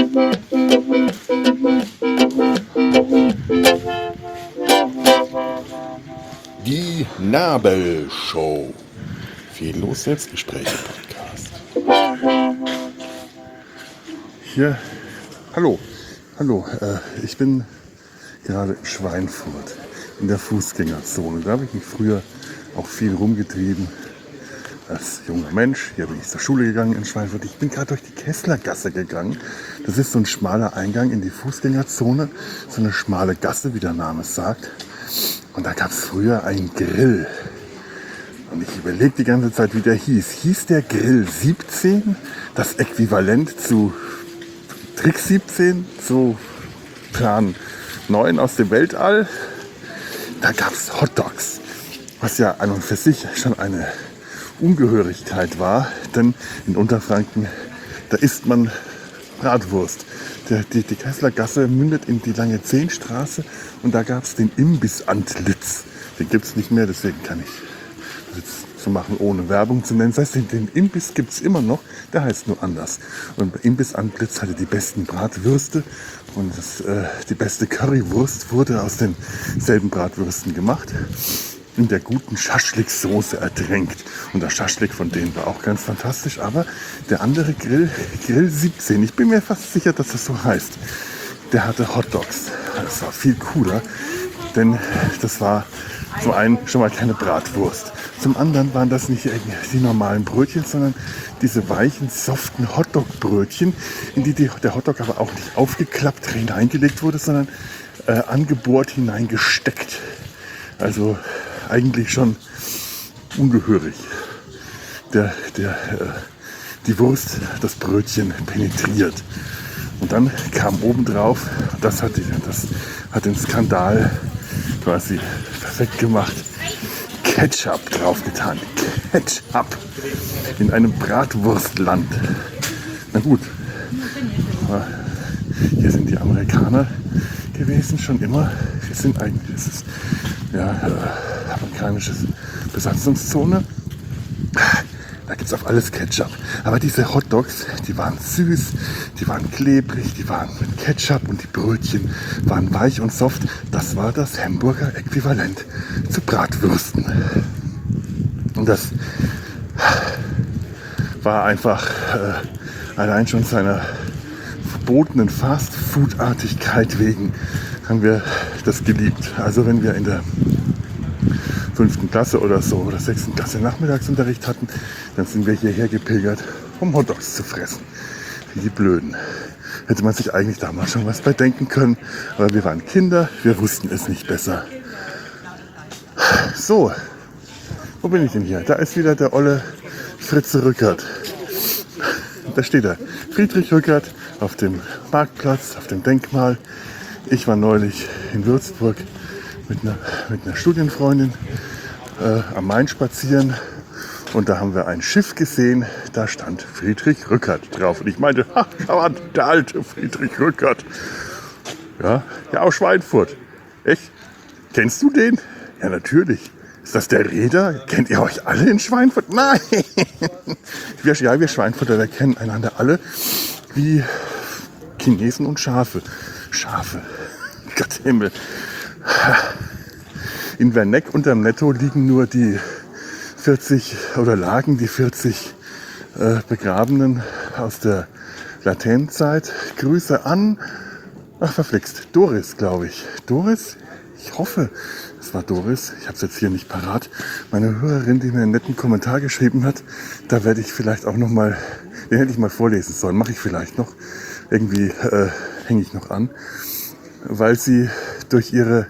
Die Nabelshow. Fehllos Selbstgespräche-Podcast. Hier, hallo, ich bin gerade in Schweinfurt in der Fußgängerzone. Da habe ich mich früher auch viel rumgetrieben als junger Mensch. Hier bin ich zur Schule gegangen in Schweinfurt. Ich bin gerade durch die Kesslergasse gegangen. Das ist so ein schmaler Eingang in die Fußgängerzone, so eine schmale Gasse, wie der Name es sagt. Und da gab es früher einen Grill. Und ich überlege die ganze Zeit, wie der hieß. Hieß der Grill 17 das Äquivalent zu Trick 17, zu Plan 9 aus dem Weltall? Da gab es Hotdogs, was ja an und für sich schon eine Ungehörigkeit war. Denn in Unterfranken, da isst man Bratwurst. Die Kesslergasse mündet in die Lange Zehnstraße und da gab es den Imbiss Antlitz. Den gibt es nicht mehr, deswegen kann ich das jetzt so machen, ohne Werbung zu nennen. Das heißt, den Imbiss gibt es immer noch, der heißt nur anders. Und Imbiss Antlitz hatte die besten Bratwürste und die beste Currywurst wurde aus denselben Bratwürsten gemacht. In der guten Schaschlik-Soße ertränkt. Und der Schaschlik von denen war auch ganz fantastisch. Aber der andere Grill 17, ich bin mir fast sicher, dass das so heißt, der hatte Hotdogs. Das war viel cooler, denn das war zum einen schon mal keine Bratwurst. Zum anderen waren das nicht die normalen Brötchen, sondern diese weichen, soften Hotdog-Brötchen, in die der Hotdog aber auch nicht aufgeklappt hineingelegt wurde, sondern angebohrt hineingesteckt. Also eigentlich schon ungehörig. Die Wurst das Brötchen penetriert. Und dann kam obendrauf, das hat den Skandal quasi perfekt gemacht, Ketchup draufgetan. Ketchup in einem Bratwurstland. Na gut, hier sind die Amerikaner gewesen schon immer. Wir sind eigentlich, das ist amerikanische Besatzungszone. Da gibt es auf alles Ketchup. Aber diese Hotdogs, die waren süß, die waren klebrig, die waren mit Ketchup und die Brötchen waren weich und soft. Das war das Hamburger Äquivalent zu Bratwürsten. Und das war einfach allein schon seiner verbotenen Fast-Food-Artigkeit wegen haben wir das geliebt. Also wenn wir in der 5. Klasse oder so oder 6. Klasse Nachmittagsunterricht hatten, dann sind wir hierher gepilgert, um Hotdogs zu fressen. Wie die Blöden. Hätte man sich eigentlich damals schon was bei denken können, aber wir waren Kinder, wir wussten es nicht besser. So, wo bin ich denn hier? Da ist wieder der olle Fritze Rückert. Da steht er, Friedrich Rückert auf dem Marktplatz, auf dem Denkmal. Ich war neulich in Würzburg mit einer Studienfreundin am Main spazieren und da haben wir ein Schiff gesehen, da stand Friedrich Rückert drauf. Und ich meinte, der alte Friedrich Rückert. Ja, aus Schweinfurt. Echt? Kennst du den? Ja, natürlich. Ist das der Reeder? Kennt ihr euch alle in Schweinfurt? Nein! Wir Schweinfurter, wir kennen einander alle wie Chinesen und Schafe. Gott Himmel. In Werneck unterm Netto liegen nur die 40 Begrabenen aus der Latènezeit. Grüße an, verflixt, Doris, glaube ich. Doris? Ich hoffe, es war Doris. Ich habe es jetzt hier nicht parat. Meine Hörerin, die mir einen netten Kommentar geschrieben hat, da werde ich vielleicht auch nochmal, den hätte ich mal vorlesen sollen, mache ich vielleicht noch. Irgendwie hänge ich noch an, weil sie durch ihr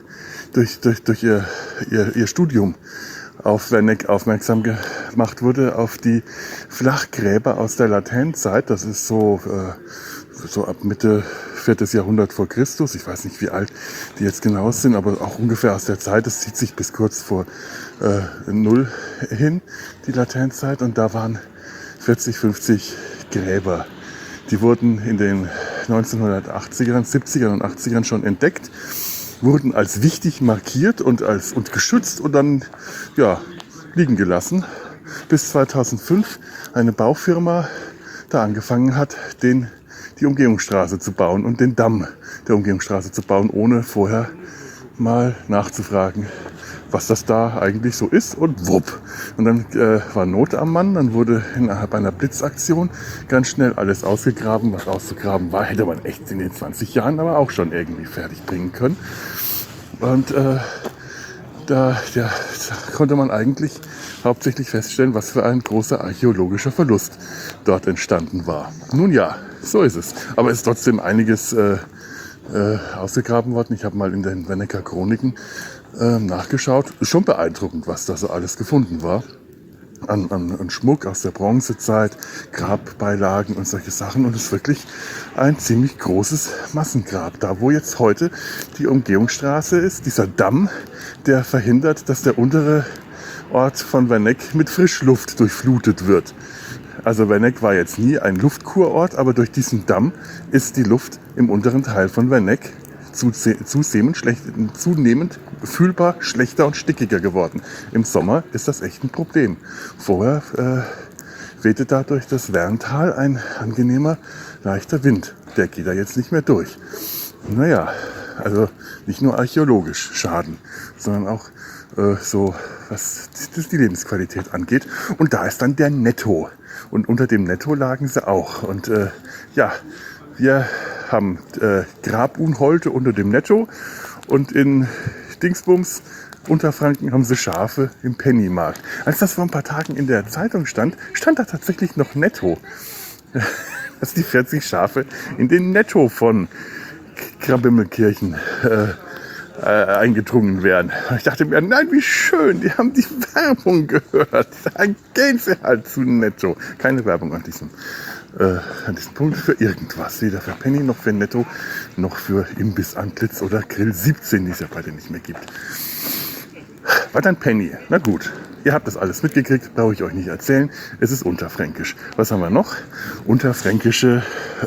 Studium auf Werneck aufmerksam gemacht wurde, auf die Flachgräber aus der Latènezeit. Das ist so ab Mitte 4. Jahrhundert vor Christus. Ich weiß nicht, wie alt die jetzt genau sind, aber auch ungefähr aus der Zeit. Das zieht sich bis kurz vor Null hin, die Latènezeit. Und da waren 40, 50 Gräber. Die wurden in den 1980ern, 70ern und 80ern schon entdeckt, wurden als wichtig markiert und geschützt und dann liegen gelassen, bis 2005 eine Baufirma da angefangen hat, die Umgehungsstraße zu bauen und den Damm der Umgehungsstraße zu bauen, ohne vorher mal nachzufragen, was das da eigentlich so ist, und wupp. Und dann war Not am Mann, dann wurde innerhalb einer Blitzaktion ganz schnell alles ausgegraben, was auszugraben war. Hätte man echt in den 20 Jahren aber auch schon irgendwie fertig bringen können. Und da konnte man eigentlich hauptsächlich feststellen, was für ein großer archäologischer Verlust dort entstanden war. Nun ja, so ist es. Aber es ist trotzdem einiges ausgegraben worden. Ich habe mal in den Wenneker Chroniken nachgeschaut. Ist schon beeindruckend, was da so alles gefunden war. An Schmuck aus der Bronzezeit, Grabbeilagen und solche Sachen. Und es ist wirklich ein ziemlich großes Massengrab. Da, wo jetzt heute die Umgehungsstraße ist, dieser Damm, der verhindert, dass der untere Ort von Werneck mit Frischluft durchflutet wird. Also Werneck war jetzt nie ein Luftkurort, aber durch diesen Damm ist die Luft im unteren Teil von Werneck zunehmend fühlbar schlechter und stickiger geworden. Im Sommer ist das echt ein Problem. Vorher wehte da durch das Werntal ein angenehmer, leichter Wind. Der geht da jetzt nicht mehr durch. Naja, also nicht nur archäologisch Schaden, sondern auch so, was die Lebensqualität angeht. Und da ist dann der Netto. Und unter dem Netto lagen sie auch. Und ja, wir haben Grabunholte unter dem Netto. Und in Dingsbums, Unterfranken, haben sie Schafe im Pennymarkt. Als das vor ein paar Tagen in der Zeitung stand, stand da tatsächlich noch Netto. Dass die 40 Schafe in den Netto von Krabimmelkirchen eingedrungen werden. Ich dachte mir, nein, wie schön, die haben die Werbung gehört. Dann gehen sie halt zu Netto. Keine Werbung an diesem Punkt für irgendwas. Weder für Penny noch für Netto, noch für Imbiss Antlitz oder Grill 17, die es ja beide nicht mehr gibt. War dann Penny. Na gut, ihr habt das alles mitgekriegt, brauche ich euch nicht erzählen. Es ist unterfränkisch. Was haben wir noch? Unterfränkische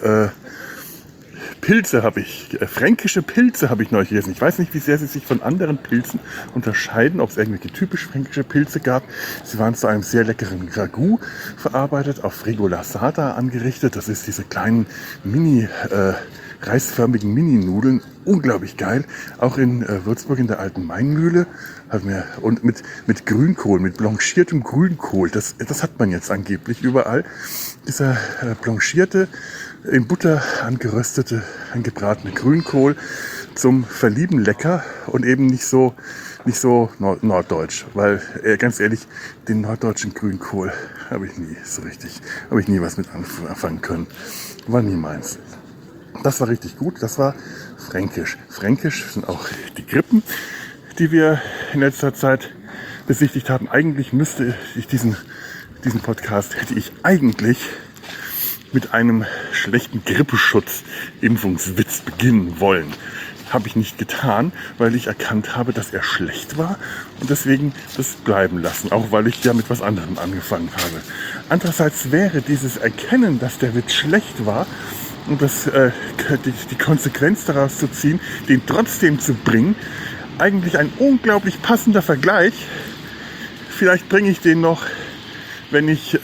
Pilze habe ich, fränkische Pilze habe ich neulich gegessen. Ich weiß nicht, wie sehr sie sich von anderen Pilzen unterscheiden, ob es irgendwelche typisch fränkische Pilze gab. Sie waren zu einem sehr leckeren Ragout verarbeitet, auf Fregola-Sata angerichtet. Das ist diese kleinen reisförmigen Mini-Nudeln. Unglaublich geil. Auch in Würzburg in der alten Mainmühle. Und mit Grünkohl, mit blanchiertem Grünkohl. Das hat man jetzt angeblich überall. Dieser blanchierte, in Butter angebratene Grünkohl, zum Verlieben lecker und eben nicht so norddeutsch. Weil, ganz ehrlich, den norddeutschen Grünkohl habe ich nie was mit anfangen können. War nie meins. Das war richtig gut, das war fränkisch. Fränkisch sind auch die Krippen, die wir in letzter Zeit besichtigt haben. Eigentlich müsste ich diesen Podcast hätte ich eigentlich mit einem schlechten Grippeschutz-Impfungswitz beginnen wollen. Habe ich nicht getan, weil ich erkannt habe, dass er schlecht war und deswegen das bleiben lassen, auch weil ich ja mit was anderem angefangen habe. Andererseits wäre dieses Erkennen, dass der Witz schlecht war und die Konsequenz daraus zu ziehen, den trotzdem zu bringen, eigentlich ein unglaublich passender Vergleich. Vielleicht bringe ich den noch, wenn ich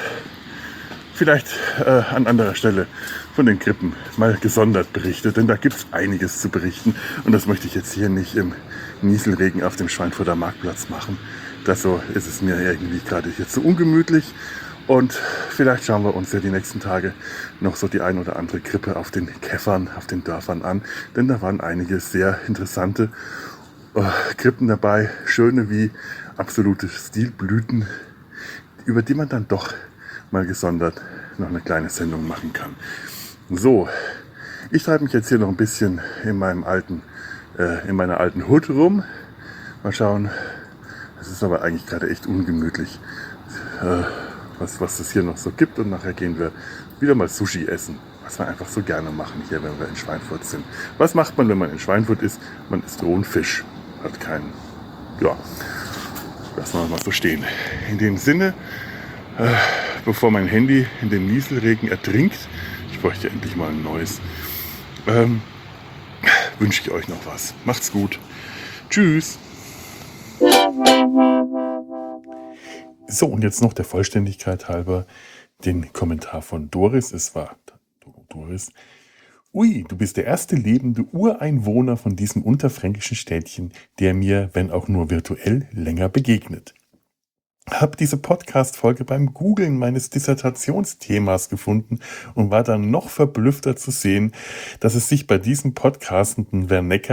an anderer Stelle von den Krippen mal gesondert berichte, denn da gibt es einiges zu berichten und das möchte ich jetzt hier nicht im Nieselregen auf dem Schweinfurter Marktplatz machen. So ist es mir irgendwie gerade hier zu ungemütlich und vielleicht schauen wir uns ja die nächsten Tage noch so die ein oder andere Krippe auf den Käffern, auf den Dörfern an, denn da waren einige sehr interessante Krippen dabei, schöne wie absolute Stilblüten, über die man dann doch mal gesondert noch eine kleine Sendung machen kann. So, ich treibe mich jetzt hier noch ein bisschen in meiner alten Hut rum. Mal schauen, es ist aber eigentlich gerade echt ungemütlich, was es hier noch so gibt. Und nachher gehen wir wieder mal Sushi essen, was wir einfach so gerne machen hier, wenn wir in Schweinfurt sind. Was macht man, wenn man in Schweinfurt ist? Man isst rohen Fisch. Hat keinen, ja, lassen wir mal so stehen. In dem Sinne, bevor mein Handy in dem Nieselregen ertrinkt, ich bräuchte endlich mal ein neues, wünsche ich euch noch was. Macht's gut. Tschüss. So, und jetzt noch der Vollständigkeit halber den Kommentar von Doris. Es war Doris. Ui, du bist der erste lebende Ureinwohner von diesem unterfränkischen Städtchen, der mir, wenn auch nur virtuell, länger begegnet. Hab diese Podcast-Folge beim Googlen meines Dissertationsthemas gefunden und war dann noch verblüffter zu sehen, dass es sich bei diesem podcastenden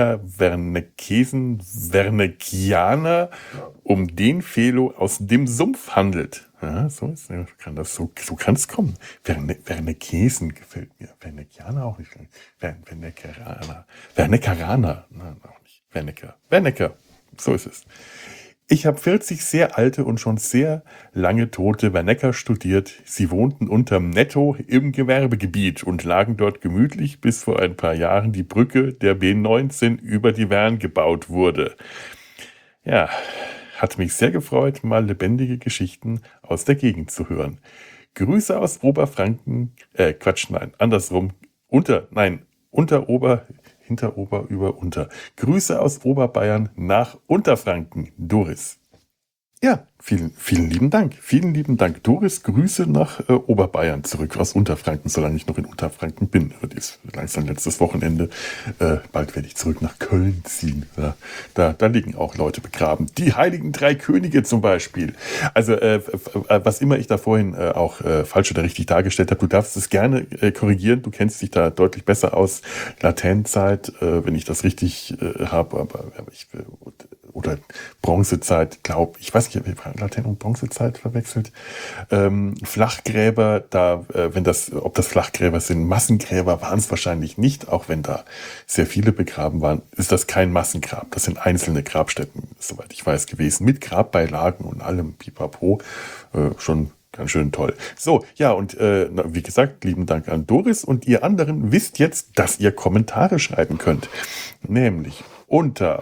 Wernekianer um den Felo aus dem Sumpf handelt. Ja, so kann es kommen. Wernekesen gefällt mir. Wernekianer auch nicht. Wernekeraner. Nein, auch nicht. Wernecker. So ist es. Ich habe 40 sehr alte und schon sehr lange tote Wernecker studiert. Sie wohnten unterm Netto im Gewerbegebiet und lagen dort gemütlich, bis vor ein paar Jahren die Brücke der B19 über die Wern gebaut wurde. Ja, hat mich sehr gefreut, mal lebendige Geschichten aus der Gegend zu hören. Grüße aus Oberfranken, hinter Ober, über Unter. Grüße aus Oberbayern nach Unterfranken, Doris. Ja, vielen lieben Dank. Vielen lieben Dank, Doris. Grüße nach Oberbayern zurück aus Unterfranken, solange ich noch in Unterfranken bin. Das ist langsam letztes Wochenende. Bald werde ich zurück nach Köln ziehen. Ja, da liegen auch Leute begraben. Die Heiligen Drei Könige zum Beispiel. Also was immer ich da vorhin auch falsch oder richtig dargestellt habe, du darfst es gerne korrigieren. Du kennst dich da deutlich besser aus. Latènezeit, wenn ich das richtig habe, aber oder Bronzezeit, ich weiß nicht, ich habe Latein und Bronzezeit verwechselt. Flachgräber, ob das Flachgräber sind, Massengräber waren es wahrscheinlich nicht, auch wenn da sehr viele begraben waren, ist das kein Massengrab. Das sind einzelne Grabstätten, soweit ich weiß, gewesen, mit Grabbeilagen und allem Pipapo, schon ganz schön toll. So, ja, und wie gesagt, lieben Dank an Doris, und ihr anderen wisst jetzt, dass ihr Kommentare schreiben könnt. Nämlich unter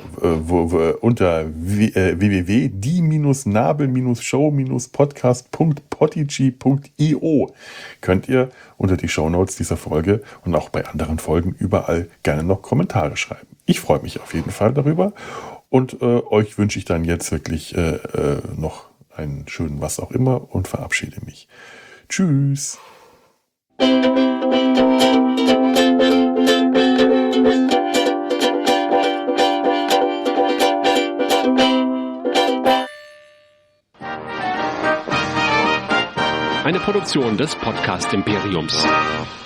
www.die-nabel-show-podcast.podigy.io könnt ihr unter die Shownotes dieser Folge und auch bei anderen Folgen überall gerne noch Kommentare schreiben. Ich freue mich auf jeden Fall darüber, und euch wünsche ich dann jetzt wirklich noch einen schönen was auch immer und verabschiede mich. Tschüss! Eine Produktion des Podcast Imperiums.